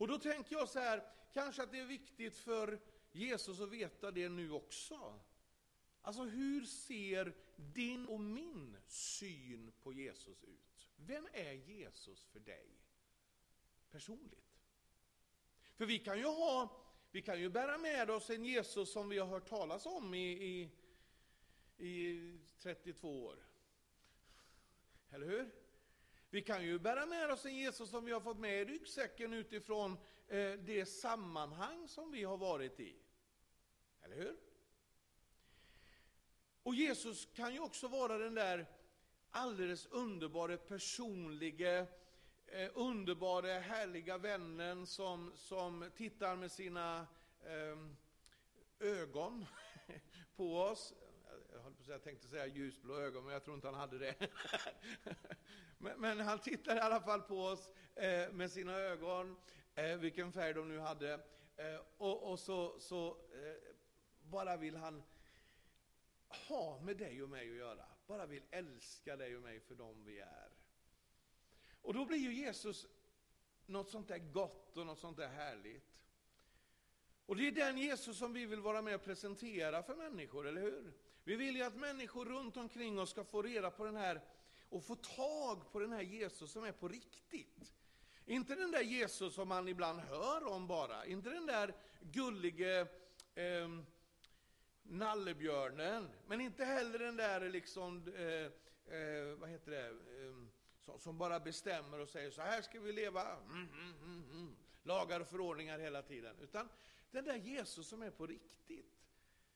Och då tänker jag så här, kanske att det är viktigt för Jesus att veta det nu också. Alltså hur ser din och min syn på Jesus ut? Vem är Jesus för dig personligt? För vi kan ju bära med oss en Jesus som vi har hört talas om i 32 år. Eller hur? Vi kan ju bära med oss en Jesus som vi har fått med i ryggsäcken utifrån det sammanhang som vi har varit i. Eller hur? Och Jesus kan ju också vara den där alldeles underbara, personliga, underbara, härliga vännen som tittar med sina ögon på oss. Jag tänkte säga ljusblå ögon, men jag tror inte han hade det. Men han tittar i alla fall på oss med sina ögon, vilken färg de nu hade. Och så bara vill han ha med dig och mig att göra. Bara vill älska dig och mig för dem vi är. Och då blir ju Jesus något sånt där gott och något sånt där härligt. Och det är den Jesus som vi vill vara med och presentera för människor, eller hur? Vi vill ju att människor runt omkring oss ska få reda på den här och få tag på den här Jesus som är på riktigt. Inte den där Jesus som man ibland hör om bara. Inte den där gullige nallebjörnen. Men inte heller den där liksom, som bara bestämmer och säger så här ska vi leva. Lagar och förordningar hela tiden. Utan den där Jesus som är på riktigt.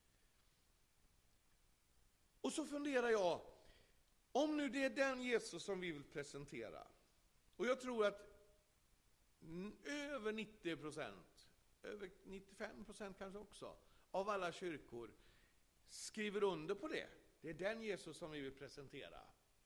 Och så funderar jag, om nu det är den Jesus som vi vill presentera. Och jag tror att över 90%, över 95% kanske också, av alla kyrkor skriver under på det. Det är den Jesus som vi vill presentera.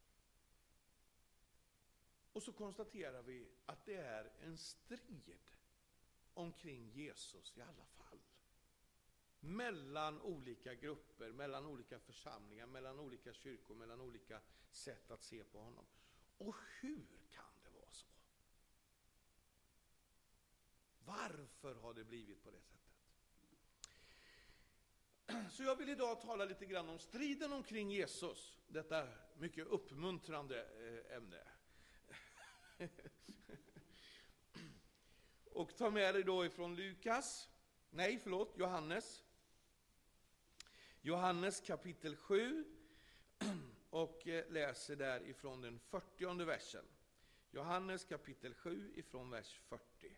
Och så konstaterar vi att det är en strid omkring Jesus i alla fall. Mellan olika grupper, mellan olika församlingar, mellan olika kyrkor, mellan olika sätt att se på honom. Och hur kan det vara så? Varför har det blivit på det sättet? Så jag vill idag tala lite grann om striden omkring Jesus. Detta mycket uppmuntrande ämne. Och ta med dig då ifrån Johannes. Johannes kapitel 7 och läser där ifrån den 40:e versen. Johannes kapitel 7 ifrån vers 40.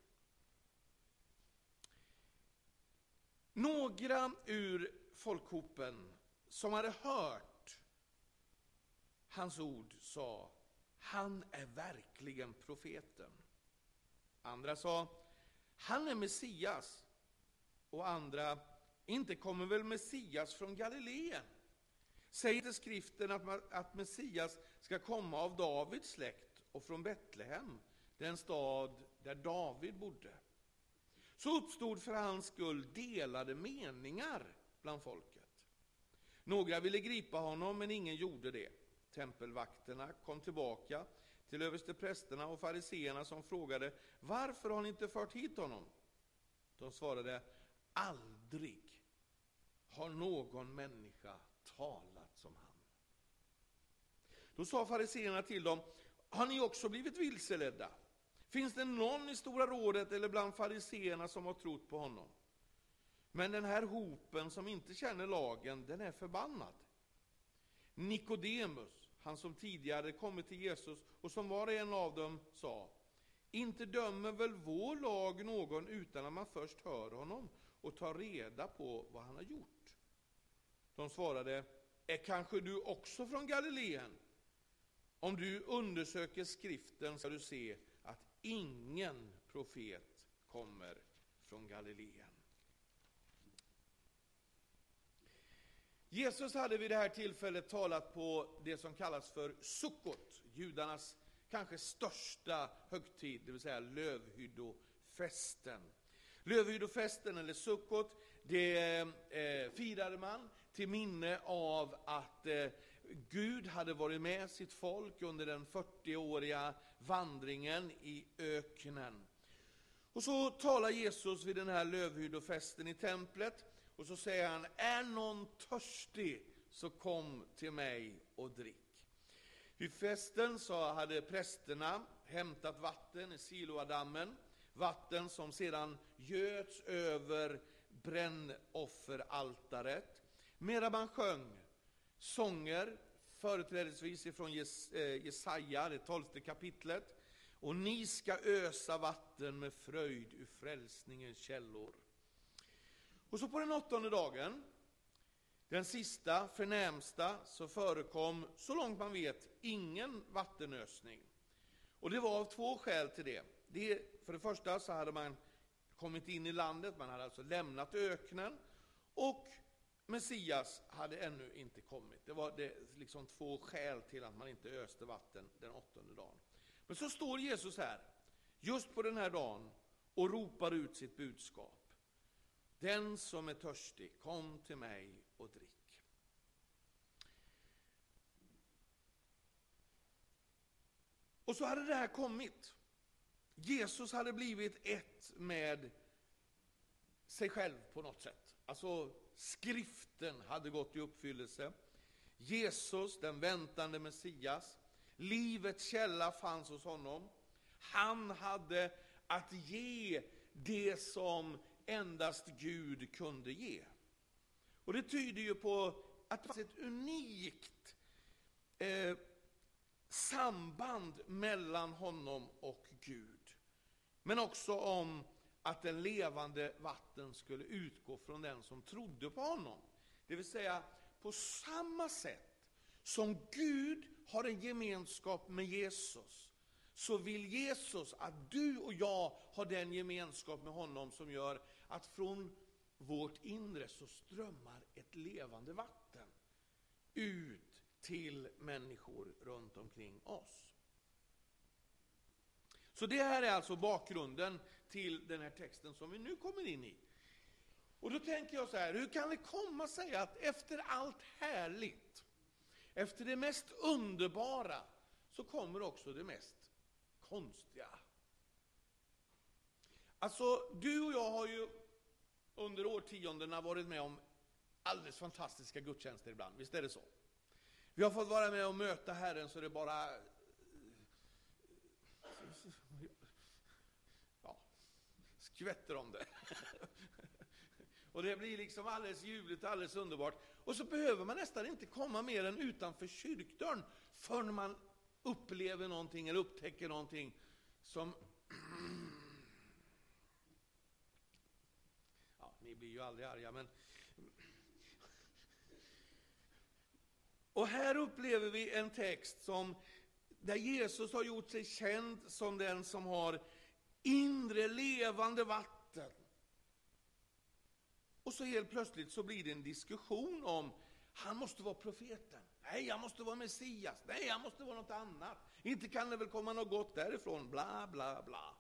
Några ur folkhopen som hade hört hans ord sa, han är verkligen profeten. Andra sa, han är Messias. Och andra, inte kommer väl Messias från Galileen? Säger inte skriften att Messias ska komma av Davids släkt och från Betlehem, den stad där David bodde? Så uppstod för hans skull delade meningar bland folket. Några ville gripa honom, men ingen gjorde det. Tempelvakterna kom tillbaka till översteprästerna och fariseerna som frågade, varför har ni inte fört hit honom? De svarade, aldrig har någon människa talat som han. Då sa fariseerna till dem, har ni också blivit vilseledda? Finns det någon i Stora rådet eller bland fariseerna som har trott på honom? Men den här hopen som inte känner lagen, den är förbannad. Nikodemus, han som tidigare kommit till Jesus och som var en av dem, sa, inte dömer väl vår lag någon utan att man först hör honom och tar reda på vad han har gjort? De svarade, är kanske du också från Galileen? Om du undersöker skriften ska du se att ingen profet kommer från Galileen. Jesus hade vid det här tillfället talat på det som kallas för Sukkot, judarnas kanske största högtid, det vill säga lövhyddofesten. Lövhyddofesten eller Sukkot, det firade man till minne av att Gud hade varit med sitt folk under den 40-åriga vandringen i öknen. Och så talar Jesus vid den här lövhyddofesten i templet. Och så säger han, är någon törstig så kom till mig och drick. Vid festen så hade prästerna hämtat vatten i Siloadammen. Vatten som sedan göts över brännofferaltaret. Medan man sjöng sånger, företrädesvis ifrån Jesaja, det 12:e kapitlet. Och ni ska ösa vatten med fröjd ur frälsningens källor. Och så på den 8:e dagen, den sista, förnämsta, så förekom, så långt man vet, ingen vattenösning. Och det var av 2 skäl till det. För det första så hade man kommit in i landet, man hade alltså lämnat öknen, och Messias hade ännu inte kommit. Det var liksom 2 skäl till att man inte öste vatten den 8:e dagen. Men så står Jesus här, just på den här dagen, och ropar ut sitt budskap. Den som är törstig, kom till mig och drick. Och så hade det här kommit. Jesus hade blivit ett med sig själv på något sätt. Alltså skriften hade gått i uppfyllelse. Jesus, den väntande Messias, livets källa fanns hos honom. Han hade att ge det som endast Gud kunde ge. Och det tyder ju på att det fanns ett unikt samband mellan honom och Gud. Men också om att en levande vatten skulle utgå från den som trodde på honom. Det vill säga, på samma sätt som Gud har en gemenskap med Jesus, så vill Jesus att du och jag har den gemenskap med honom som gör att från vårt inre så strömmar ett levande vatten ut till människor runt omkring oss. Så det här är alltså bakgrunden till den här texten som vi nu kommer in i. Och då tänker jag så här, hur kan det komma sig att efter allt härligt, efter det mest underbara, så kommer också det mest konstiga? Alltså, du och jag har ju under årtiondena varit med om alldeles fantastiska gudstjänster ibland, visst är det så? Vi har fått vara med och möta Herren så det bara skvätter om det. Och det blir liksom alldeles ljuvligt, alldeles underbart. Och så behöver man nästan inte komma mer än utanför kyrkdörren förrän man upplever någonting eller upptäcker någonting som... Ja, ni blir ju aldrig arga, men... Och här upplever vi en text där Jesus har gjort sig känd som den som har inre levande vatten. Och så helt plötsligt så blir det en diskussion om han måste vara profeten. Nej, han måste vara Messias. Nej, han måste vara något annat. Inte kan det väl komma något gott därifrån. Bla, bla, bla.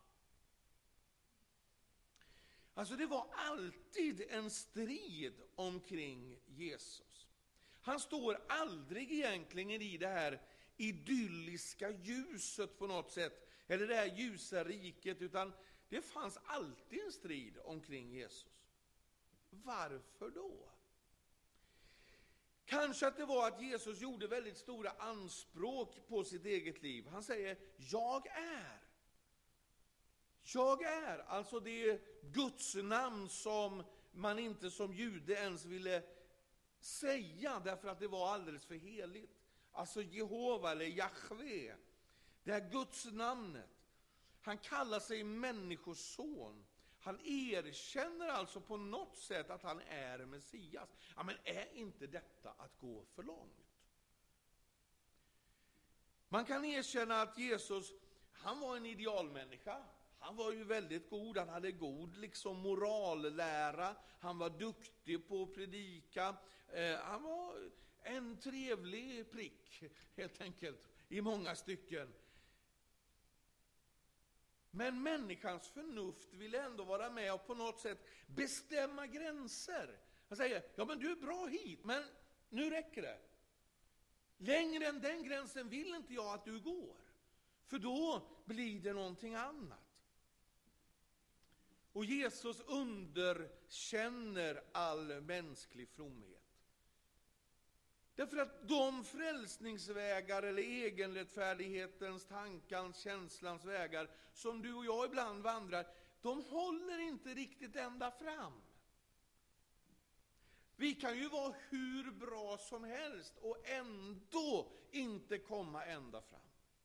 Alltså det var alltid en strid omkring Jesus. Han står aldrig egentligen i det här idylliska ljuset på något sätt. Eller det här ljusa riket. Utan det fanns alltid en strid omkring Jesus. Varför då? Kanske att det var att Jesus gjorde väldigt stora anspråk på sitt eget liv. Han säger, jag är. Jag är, alltså det Guds namn som man inte som jude ens ville säga därför att det var alldeles för heligt. Alltså Jehova eller Jahve, det här Guds namnet. Han kallar sig människoson. Han erkänner alltså på något sätt att han är Messias. Ja, men är inte detta att gå för långt? Man kan erkänna att Jesus, han var en idealmänniska. Han var ju väldigt god, han hade god liksom morallära. Han var duktig på att predika. Han var en trevlig prick, helt enkelt, i många stycken. Men människans förnuft vill ändå vara med och på något sätt bestämma gränser. Han säger, ja men du är bra hit, men nu räcker det. Längre än den gränsen vill inte jag att du går. För då blir det någonting annat. Och Jesus underkänner all mänsklig fromhet. Därför att de frälsningsvägar eller egenrättfärdighetens, tankans, känslans vägar som du och jag ibland vandrar, de håller inte riktigt ända fram. Vi kan ju vara hur bra som helst och ändå inte komma ända fram.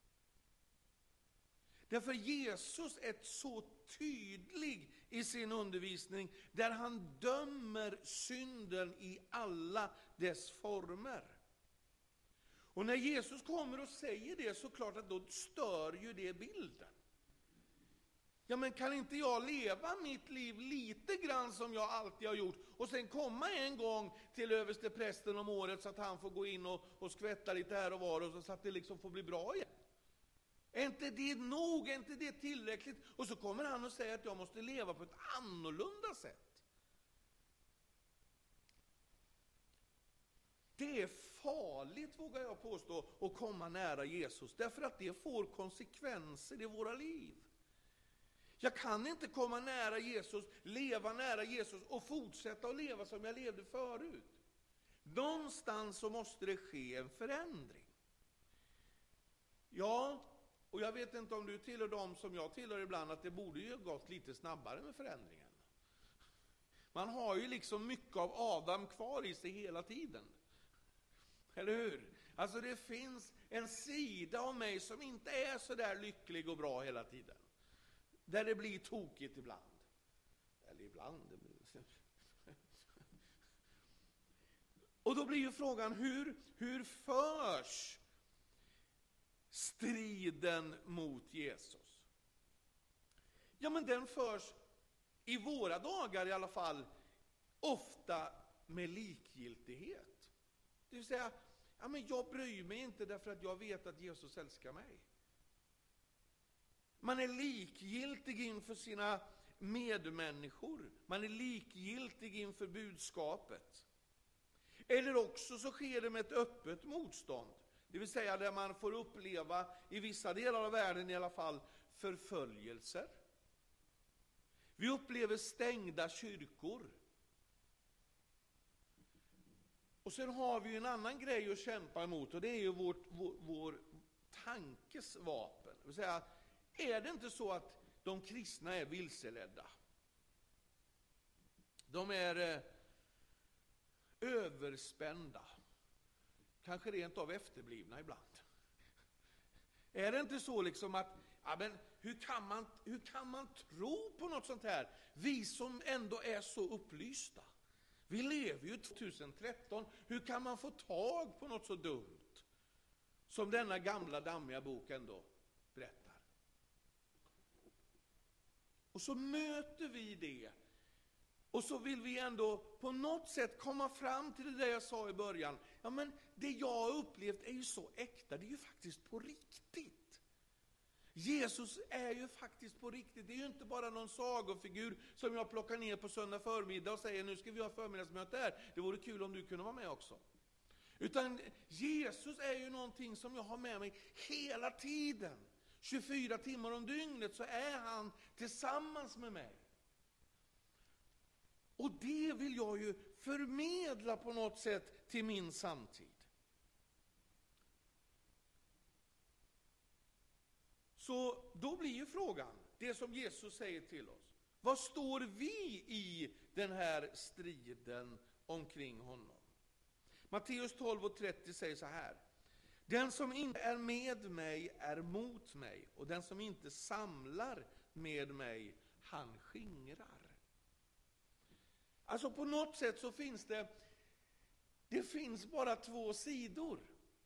Därför Jesus är så tydlig i sin undervisning där han dömer synden i alla dess former. Och när Jesus kommer och säger det, så klart att då stör ju det bilden. Ja, men kan inte jag leva mitt liv lite grann som jag alltid har gjort och sen komma en gång till översteprästen om året så att han får gå in och skvätta lite här och var och så att det liksom får bli bra igen? Är inte det nog? Är inte det tillräckligt? Och så kommer han och säger att jag måste leva på ett annorlunda sätt. Det är farligt, vågar jag påstå, att komma nära Jesus. Därför att det får konsekvenser i våra liv. Jag kan inte komma nära Jesus, leva nära Jesus och fortsätta att leva som jag levde förut. Någonstans så måste det ske en förändring. Ja, och jag vet inte om du tillhör dem som jag tillhör ibland, att det borde ju gått lite snabbare med förändringen. Man har ju liksom mycket av Adam kvar i sig hela tiden. Eller hur? Alltså det finns en sida av mig som inte är så där lycklig och bra hela tiden. Där det blir tokigt ibland. Eller ibland. Och då blir ju frågan, hur förs striden mot Jesus? Ja, men den förs i våra dagar i alla fall ofta med likgiltighet. Det vill säga, ja, men jag bryr mig inte därför att jag vet att Jesus älskar mig. Man är likgiltig inför sina medmänniskor. Man är likgiltig inför budskapet. Eller också så sker det med ett öppet motstånd. Det vill säga där man får uppleva, i vissa delar av världen i alla fall, förföljelser. Vi upplever stängda kyrkor. Och sen har vi en annan grej att kämpa emot, och det är ju vår tankes vapen. Det vill säga, är det inte så att de kristna är vilseledda? De är överspända. Kanske rent av efterblivna ibland. Är det inte så liksom att, ja, men hur kan man tro på något sånt här? Vi som ändå är så upplysta. Vi lever ju 2013. Hur kan man få tag på något så dumt som denna gamla dammiga bok ändå berättar? Och så möter vi det. Och så vill vi ändå på något sätt komma fram till det där jag sa i början. Ja, men det jag har upplevt är ju så äkta. Det är ju faktiskt på riktigt. Jesus är ju faktiskt på riktigt. Det är ju inte bara någon sagofigur som jag plockar ner på söndag förmiddag och säger nu ska vi ha förmiddagsmöte här. Det vore kul om du kunde vara med också. Utan Jesus är ju någonting som jag har med mig hela tiden. 24 timmar om dygnet så är han tillsammans med mig. Och det vill jag ju förmedla på något sätt till min samtid. Så då blir ju frågan, det som Jesus säger till oss. Vad står vi i den här striden omkring honom? Matteus 12:30 säger så här. Den som inte är med mig är mot mig, och den som inte samlar med mig, han skingrar. Alltså på något sätt så finns det finns bara två sidor.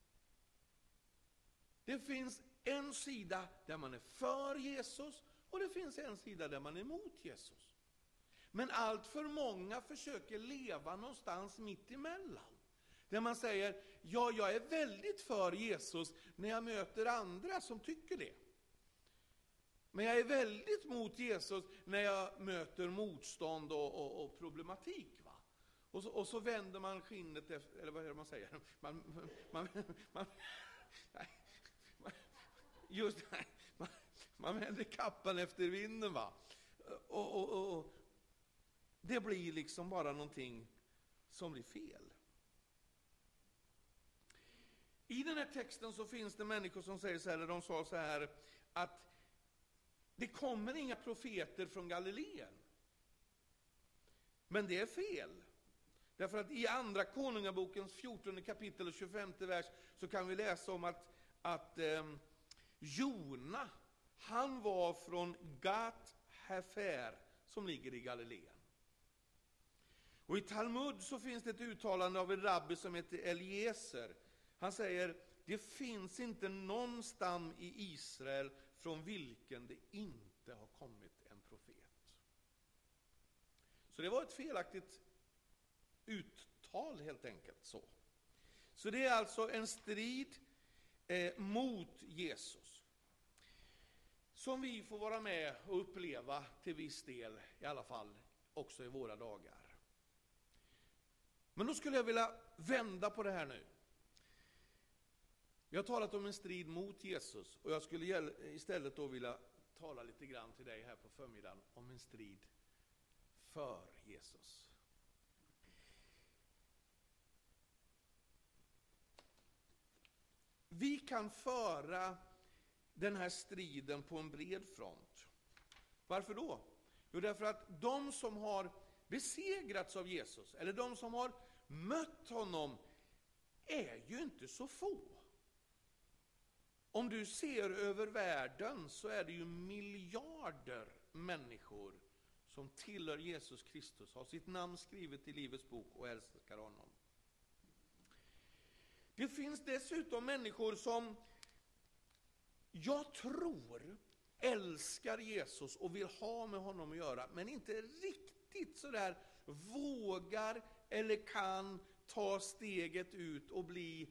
Det finns en sida där man är för Jesus, och det finns en sida där man är emot Jesus. Men allt för många försöker leva någonstans mitt emellan. Där man säger, ja, jag är väldigt för Jesus när jag möter andra som tycker det. Men jag är väldigt mot Jesus när jag möter motstånd och problematik. Va? Och så vänder man skinnet efter, eller vad är det man säger? Man vänder kappan efter vinden. Va? det blir liksom bara någonting som blir fel. I den här texten så finns det människor som säger så här, de sa så här, att det kommer inga profeter från Galileen. Men det är fel. Därför att i andra Konungabokens 14 kapitel och 25 vers så kan vi läsa om att Jona, han var från Gat Hefer som ligger i Galileen. Och i Talmud så finns det ett uttalande av en rabbi som heter Eliezer. Han säger, det finns inte någonstans i Israel från vilken det inte har kommit en profet. Så det var ett felaktigt uttal helt enkelt. Så det är alltså en strid mot Jesus. Som vi får vara med och uppleva till viss del, i alla fall också i våra dagar. Men då skulle jag vilja vända på det här nu. Vi har talat om en strid mot Jesus, och jag skulle istället då vilja tala lite grann till dig här på förmiddagen om en strid för Jesus. Vi kan föra den här striden på en bred front. Varför då? Jo, därför att de som har besegrats av Jesus, eller de som har mött honom, är ju inte så få. Om du ser över världen så är det ju miljarder människor som tillhör Jesus Kristus, har sitt namn skrivet i Livets bok och älskar honom. Det finns dessutom människor som jag tror älskar Jesus och vill ha med honom att göra, men inte riktigt så där vågar eller kan ta steget ut och bli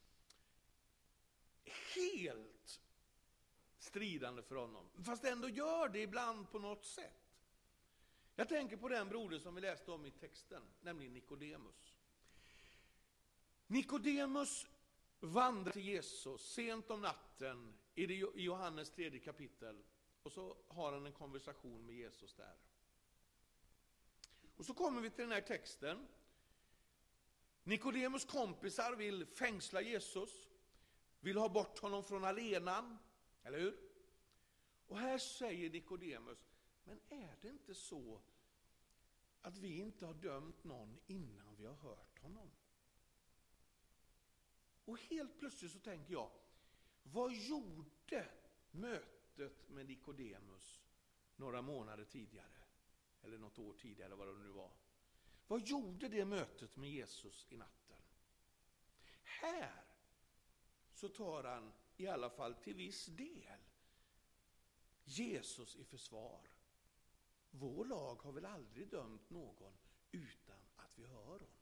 helt stridande för honom. Fast ändå gör det ibland på något sätt. Jag tänker på den broder som vi läste om i texten, nämligen Nikodemus. Nikodemus vandrar till Jesus sent om natten i Johannes 3 kapitel. Och så har han en konversation med Jesus där. Och så kommer vi till den här texten. Nikodemus kompisar vill fängsla Jesus. Vill ha bort honom från arenan. Eller hur? Och här säger Nikodemus, men är det inte så att vi inte har dömt någon innan vi har hört honom? Och helt plötsligt så tänker jag, vad gjorde mötet med Nikodemus några månader tidigare? Eller något år tidigare, vad det nu var. Vad gjorde det mötet med Jesus i natten? Här så tar han i alla fall till viss del Jesus i försvar. Vår lag har väl aldrig dömt någon utan att vi hör honom.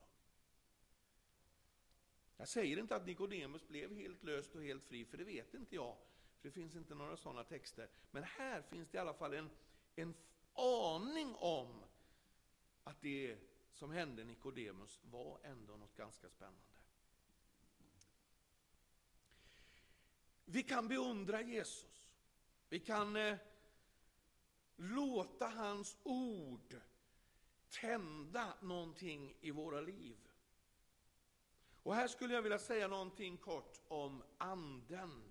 Jag säger inte att Nikodemus blev helt löst och helt fri, för det vet inte jag. För det finns inte några sådana texter. Men här finns det i alla fall en aning om att det som hände Nikodemus var ändå något ganska spännande. Vi kan beundra Jesus. Vi kan låta hans ord tända någonting i våra liv. Och här skulle jag vilja säga någonting kort om anden.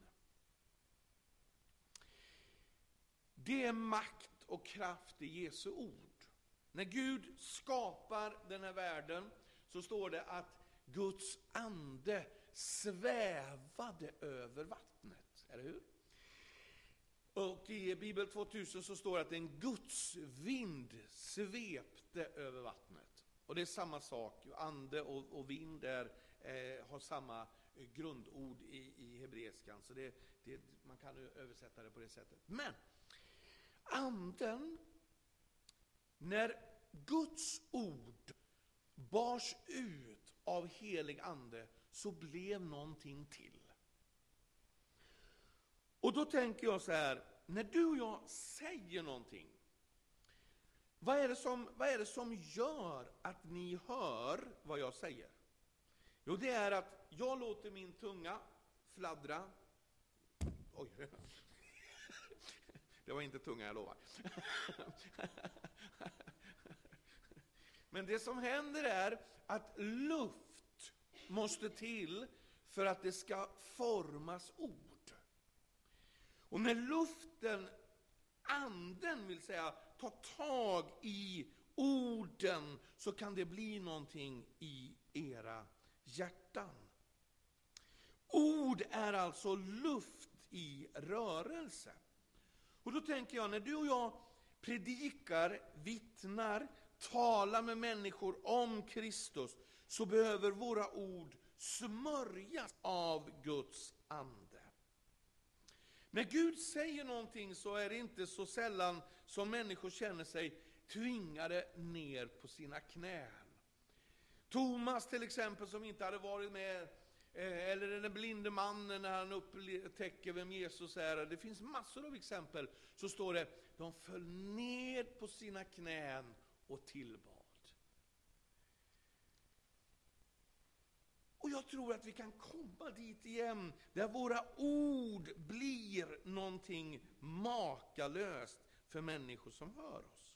Det är makt och kraft i Jesu ord. När Gud skapar den här världen så står det att Guds ande svävade över vattnet, eller hur? Och i Bibel 2000 så står det att en Guds vind svepte över vattnet. Och det är samma sak, ande och vind har samma grundord i hebreiskan, så man kan översätta det på det sättet. Men anden, när Guds ord bars ut av helig ande, så blev någonting till. Och då tänker jag så här, när du och jag säger någonting, vad är det som gör att ni hör vad jag säger? Jo, det är att jag låter min tunga fladdra. Oj, det var inte tunga, jag lovar. Men det som händer är att luft måste till för att det ska formas ord. Och när luften, anden vill säga, tar tag i orden, så kan det bli någonting i era hjärtan. Ord är alltså luft i rörelse. Och då tänker jag, när du och jag predikar, vittnar, talar med människor om Kristus, så behöver våra ord smörjas av Guds ande. När Gud säger någonting så är det inte så sällan som människor känner sig tvingade ner på sina knän. Thomas till exempel, som inte hade varit med, eller den blinde mannen när han upptäcker vem Jesus är. Det finns massor av exempel. Så står det, de föll ner på sina knän och tillbad. Och jag tror att vi kan komma dit igen, där våra ord blir någonting makalöst för människor som hör oss.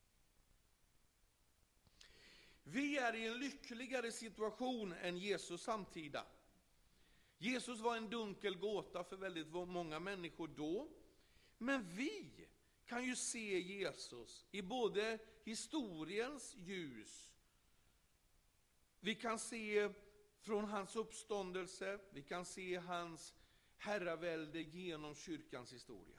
Vi är i en lyckligare situation än Jesus samtida. Jesus var en dunkel gåta för väldigt många människor då. Men vi kan ju se Jesus i både historiens ljus. Vi kan se från hans uppståndelse, vi kan se hans herravälde genom kyrkans historia.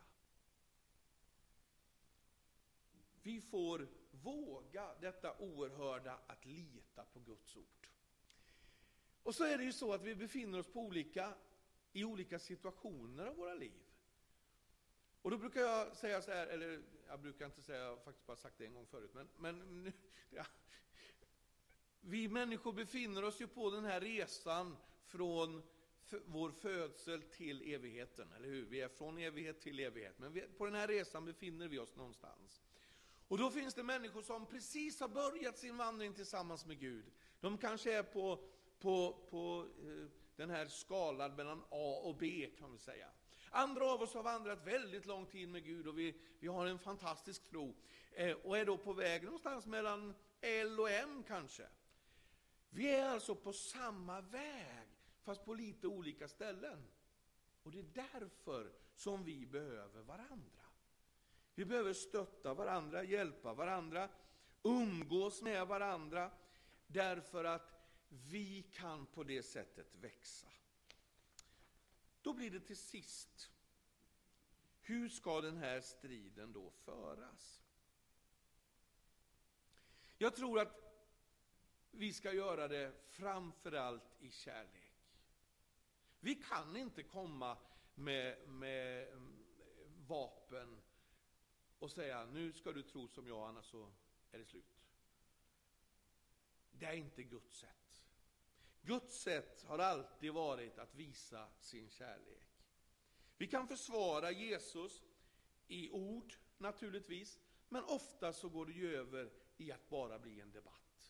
Vi får våga detta oerhörda, att lita på Guds ord. Och så är det ju så att vi befinner oss i olika situationer av våra liv. Och då brukar jag säga så här, eller jag brukar inte säga, jag har faktiskt bara sagt det en gång förut, men ja. Vi människor befinner oss ju på den här resan från vår födsel till evigheten, eller hur? Vi är från evighet till evighet, men på den här resan befinner vi oss någonstans. Och då finns det människor som precis har börjat sin vandring tillsammans med Gud. De kanske är på den här skalan mellan A och B, kan vi säga. Andra av oss har vandrat väldigt lång tid med Gud och vi har en fantastisk tro. Och är då på väg någonstans mellan L och M kanske. Vi är alltså på samma väg, fast på lite olika ställen. Och det är därför som vi behöver varandra. Vi behöver stötta varandra, hjälpa varandra, umgås med varandra, därför att vi kan på det sättet växa. Då blir det till sist, hur ska den här striden då föras? Jag tror att vi ska göra det framförallt i kärlek. Vi kan inte komma med vapen och säga, nu ska du tro som jag, annars så är det slut. Det är inte Guds sätt. Guds sätt har alltid varit att visa sin kärlek. Vi kan försvara Jesus i ord naturligtvis, men ofta så går det ju över i att bara bli en debatt.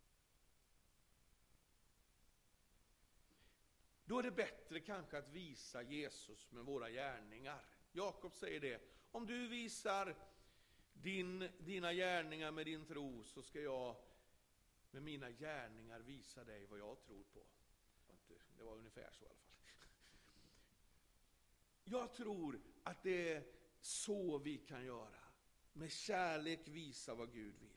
Då är det bättre kanske att visa Jesus med våra gärningar. Jakob säger det, om du visar dina gärningar med din tro, så ska jag med mina gärningar visa dig vad jag tror på. Det var ungefär så i alla fall. Jag tror att det är så vi kan göra. Med kärlek visa vad Gud vill.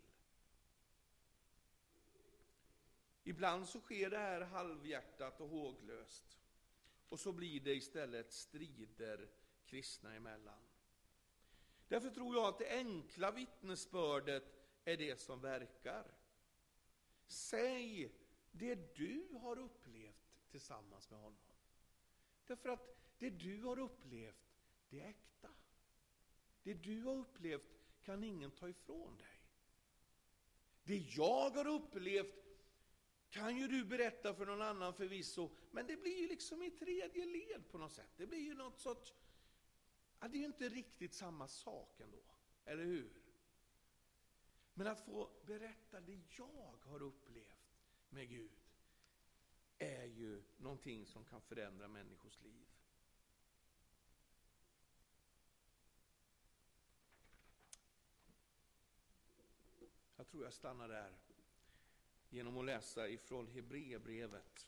Ibland så sker det här halvhjärtat och håglöst. Och så blir det istället strider kristna emellan. Därför tror jag att det enkla vittnesbördet är det som verkar. Säg det du har upplevt tillsammans med honom. Därför att det du har upplevt, det är äkta. Det du har upplevt kan ingen ta ifrån dig. Det jag har upplevt kan ju du berätta för någon annan förvisso, men det blir ju liksom i tredje led på något sätt. Det blir ju något sorts, det är ju inte riktigt samma sak ändå, eller hur? Men att få berätta det jag har upplevt med Gud är ju någonting som kan förändra människors liv. Jag tror jag stannar där genom att läsa ifrån Hebreerbrevet.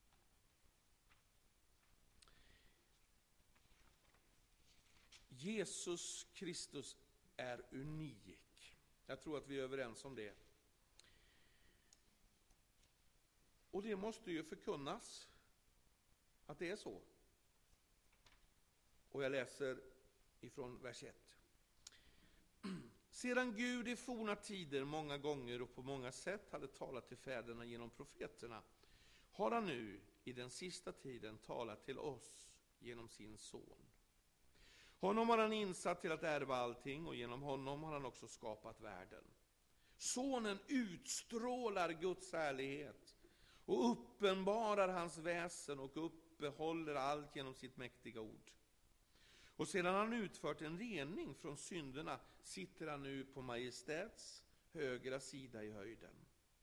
Jesus Kristus är unik. Jag tror att vi är överens om det. Och det måste ju förkunnas att det är så. Och jag läser ifrån vers 1. Sedan Gud i forna tider många gånger och på många sätt hade talat till fäderna genom profeterna, har han nu i den sista tiden talat till oss genom sin son. Honom har han insatt till att ärva allting, och genom honom har han också skapat världen. Sonen utstrålar Guds härlighet och uppenbarar hans väsen och uppehåller allt genom sitt mäktiga ord. Och sedan han utfört en rening från synderna sitter han nu på majestäts högra sida i höjden.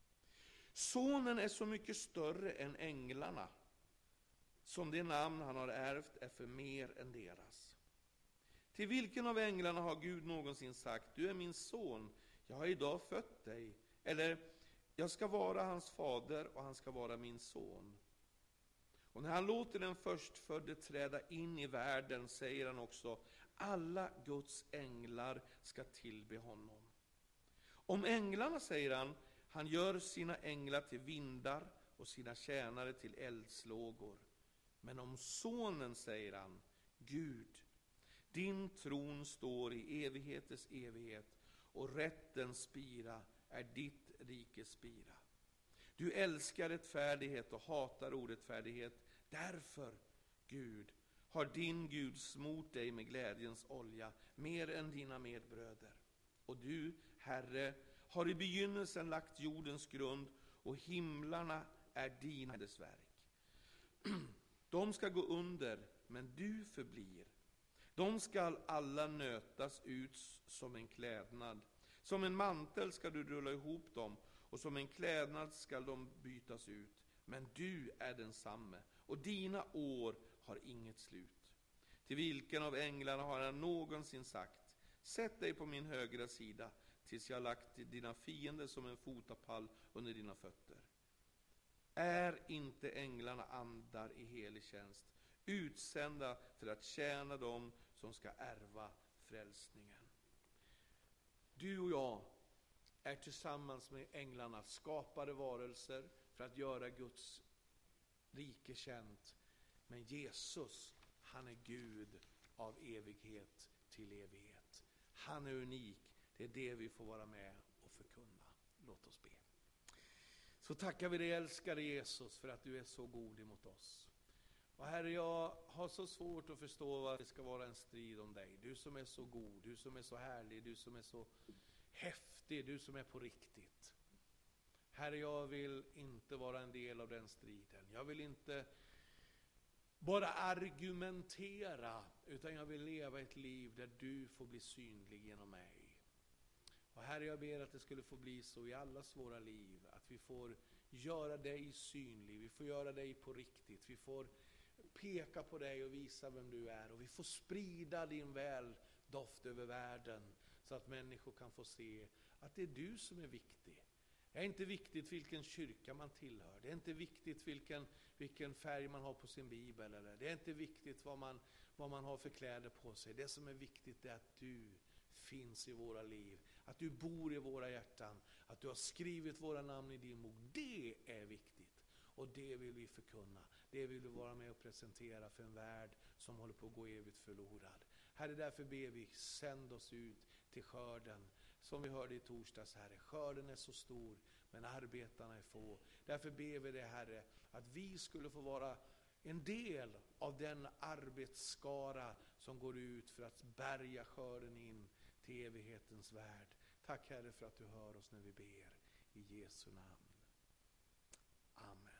Sonen är så mycket större än änglarna, som det namn han har ärvt är för mer än deras. Till vilken av änglarna har Gud någonsin sagt: du är min son, jag har idag fött dig? Eller: jag ska vara hans fader och han ska vara min son. Och när han låter den förstfödde träda in i världen säger han också: alla Guds änglar ska tillbe honom. Om änglarna säger han: han gör sina änglar till vindar och sina tjänare till eldslågor. Men om sonen säger han: Gud, din tron står i evigheters evighet, och rättens spira är ditt rikes spira. Du älskar rättfärdighet och hatar orättfärdighet. Därför, Gud, har din Gud smort dig med glädjens olja mer än dina medbröder. Och du, Herre, har i begynnelsen lagt jordens grund, och himlarna är dina verk. De ska gå under, men du förblir. De ska alla nötas ut som en klädnad. Som en mantel ska du rulla ihop dem, och som en klädnad ska de bytas ut. Men du är densamme, och dina år har inget slut. Till vilken av änglarna har han någonsin sagt: sätt dig på min högra sida, tills jag har lagt dina fiender som en fotapall under dina fötter? Är inte änglarna andar i helig tjänst, utsända för att tjäna dem som ska ärva frälsningen? Du och jag är tillsammans med änglarna skapade varelser för att göra Guds rike känt. Men Jesus, han är Gud av evighet till evighet. Han är unik. Det är det vi får vara med och förkunna. Låt oss be. Så tackar vi dig, älskade Jesus, för att du är så god emot oss. Och Herre, jag har så svårt att förstå att det ska vara en strid om dig. Du som är så god, du som är så härlig, du som är så häftig, du som är på riktigt. Herre, jag vill inte vara en del av den striden. Jag vill inte bara argumentera, utan jag vill leva ett liv där du får bli synlig genom mig. Och Herre, jag ber att det skulle få bli så i allas våra liv, att vi får göra dig synlig, vi får göra dig på riktigt, vi får peka på dig och visa vem du är, och vi får sprida din väldoft över världen, så att människor kan få se att det är du som är viktig. Det är inte viktigt vilken kyrka man tillhör, det är inte viktigt vilken färg man har på sin bibel, eller det är inte viktigt vad man har för kläder på sig. Det som är viktigt är att du finns i våra liv, att du bor i våra hjärtan, att du har skrivit våra namn i din bok. Det är viktigt, och det vill vi förkunna. Det vill vi vara med och presentera för en värld som håller på att gå evigt förlorad. Herre, därför ber vi, sänd oss ut till skörden. Som vi hörde i torsdags, Herre, skörden är så stor, men arbetarna är få. Därför ber vi dig, Herre, att vi skulle få vara en del av den arbetsskara som går ut för att bärga skörden in till evighetens värld. Tack, Herre, för att du hör oss när vi ber. I Jesu namn. Amen.